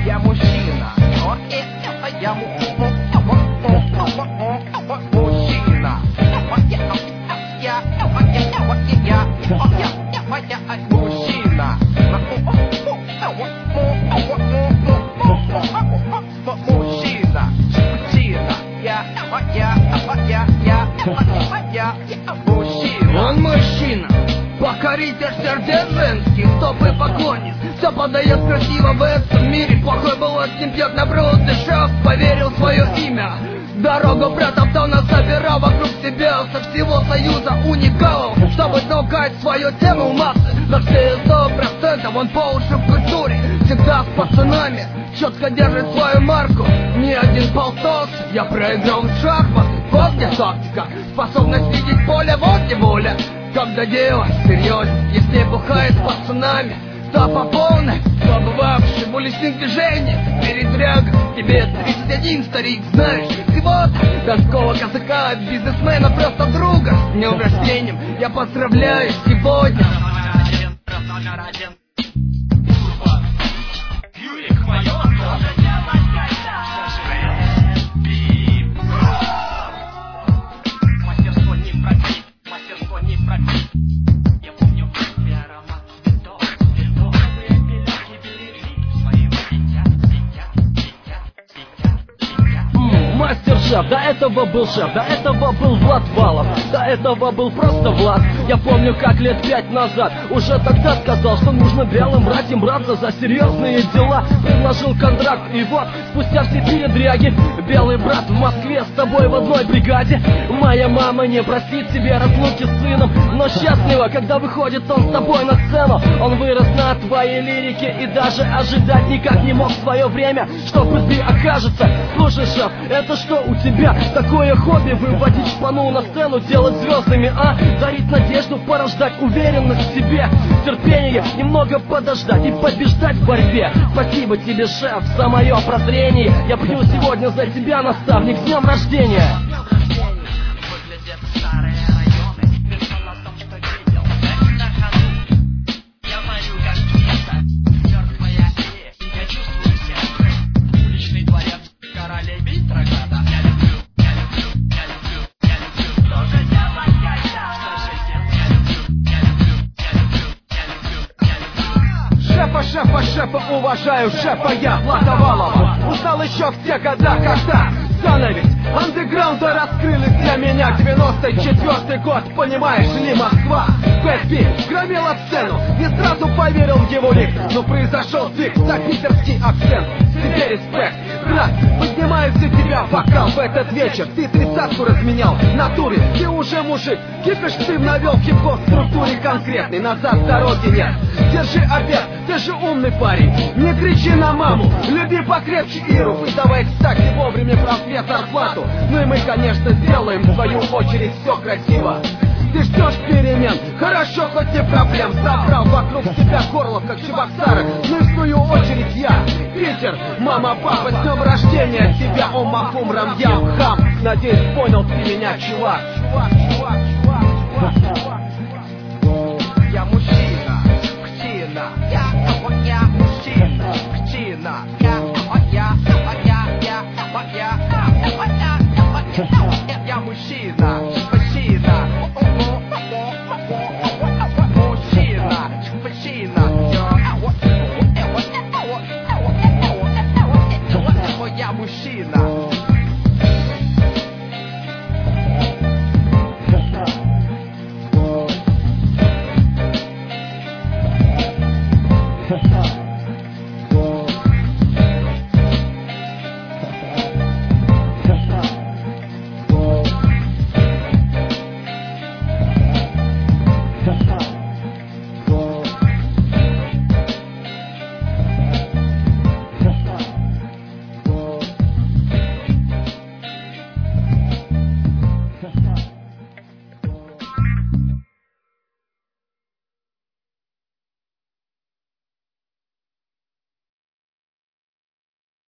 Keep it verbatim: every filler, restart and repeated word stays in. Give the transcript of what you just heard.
я мужчина. Я мужчина. Я мужчина. Мужчина, мужчина, я, я, я, я, я, мужчина. Он мужчина, покоритель сердец женских, стопы поклонниц. Все подает красиво в этом мире. Плохой был очень пьет на бруд, дышав, поверил в свое имя. Дорогу протоптал, нас собирал вокруг себя со всего союза уникалов, чтобы толкать свою тему в массы. На все сто процентов он по уши в культуре, всегда с пацанами, четко держит свою марку. Ни один полтос, я проиграл в шахматы. Вот где тактика, способность видеть поле, вот где воля. Когда дело серьезно, если бухает с пацанами, то по полной, побывавший в уличных движениях, передряга, тебе тридцать один, старик, знаешь, всего-то донского казака, бизнесмена, просто друга. С днем рождения я поздравляю сегодня. Мастер-шеф, до этого был шеф, до этого был Влад Валов, до этого был просто Влад. Я помню, как лет пять назад уже тогда сказал, что нужно белым братьям браться за серьезные дела. Предложил контракт, и вот, спустя все передряги, белый брат в Москве с тобой в одной бригаде. Моя мама не простит тебе разлуки с сыном, но счастлива, когда выходит он с тобой на сцену. Он вырос на твоей лирике и даже ожидать никак не мог в свое время, что ты окажется. Слушай, шеф, это что у тебя такое хобби? Выводить шпану на сцену, делать звездами, а? Дарить надежду, порождать уверенность в себе, терпение, немного подождать и побеждать в борьбе. Спасибо тебе, шеф, за мое прозрение. Я пью сегодня за тебя, наставник, с днем рождения. Шефа, шефа, шефа, уважаю шефа я, Влада Валова. Узнал еще в те года, когда занавес андеграунда раскрылись для меня. Девяносто четвертый год, понимаешь ли, Москва. Бэтби громила сцену, не сразу поверил в его лик, но произошел сдвиг за питерский акцент. Тебе респект, брат, поднимаю за тебя бокал в этот вечер. Ты тридцатку разменял в натуре, ты уже мужик. Кипиш ты навел в хип-хоп структуре конкретной, назад дороги нет. Держи обед, ты же умный парень, не кричи на маму, люби покрепче Иру. Выдавай, кстати, вовремя просвет зарплату. Ну и мы, конечно, сделаем в свою очередь все красиво. Ты ждешь перемен, хорошо, хоть не проблем. Собрал вокруг себя горло, как Чебоксары. Ну и в свою очередь я, Питер, мама, папа, с днем рождения тебя, о махум, рамьям, хам. Надеюсь, понял ты меня, чувак. Чувак, чувак, чувак, чувак, чувак.